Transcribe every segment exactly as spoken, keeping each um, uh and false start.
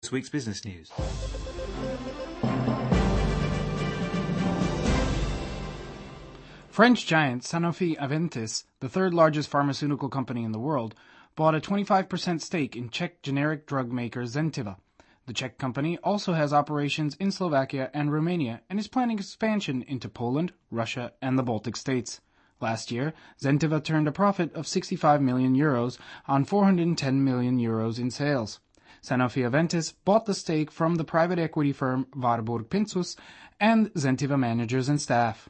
this week's business news. French giant Sanofi-Aventis, the third largest pharmaceutical company in the world, bought a twenty-five percent stake in Czech generic drug maker Zentiva. The Czech company also has operations in Slovakia and Romania and is planning expansion into Poland, Russia, and the Baltic states. Last year, Zentiva turned a profit of sixty-five million euros on four hundred ten million euros in sales. Sanofi-Aventis bought the stake from the private equity firm Warburg Pincus and Zentiva managers and staff.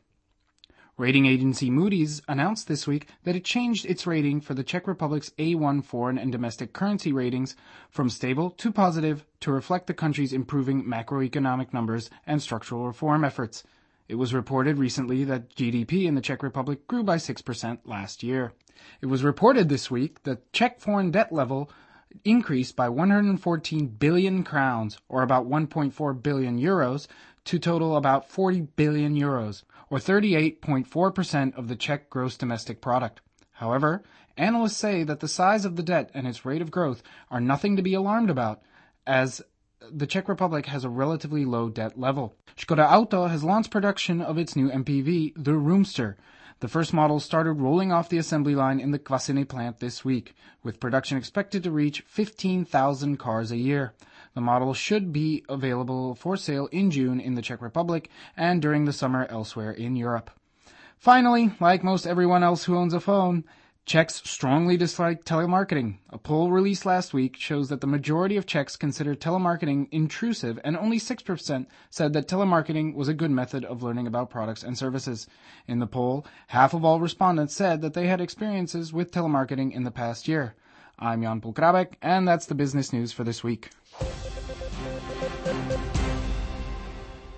Rating agency Moody's announced this week that it changed its rating for the Czech Republic's A one foreign and domestic currency ratings from stable to positive to reflect the country's improving macroeconomic numbers and structural reform efforts. It was reported recently that G D P in the Czech Republic grew by six percent last year. It was reported this week that Czech foreign debt level increased by one hundred fourteen billion crowns, or about one point four billion euros, to total about forty billion euros, or thirty-eight point four percent of the Czech gross domestic product. However, analysts say that the size of the debt and its rate of growth are nothing to be alarmed about, as the Czech Republic has a relatively low debt level. Škoda Auto has launched production of its new M P V, the Roomster. The first model started rolling off the assembly line in the Kvasiny plant this week, with production expected to reach fifteen thousand cars a year. The model should be available for sale in June in the Czech Republic and during the summer elsewhere in Europe. Finally, like most everyone else who owns a phone, Czechs strongly dislike telemarketing. A poll released last week shows that the majority of Czechs consider telemarketing intrusive, and only six percent said that telemarketing was a good method of learning about products and services. In the poll, half of all respondents said that they had experiences with telemarketing in the past year. I'm Jan Polkrabek, and that's the business news for this week.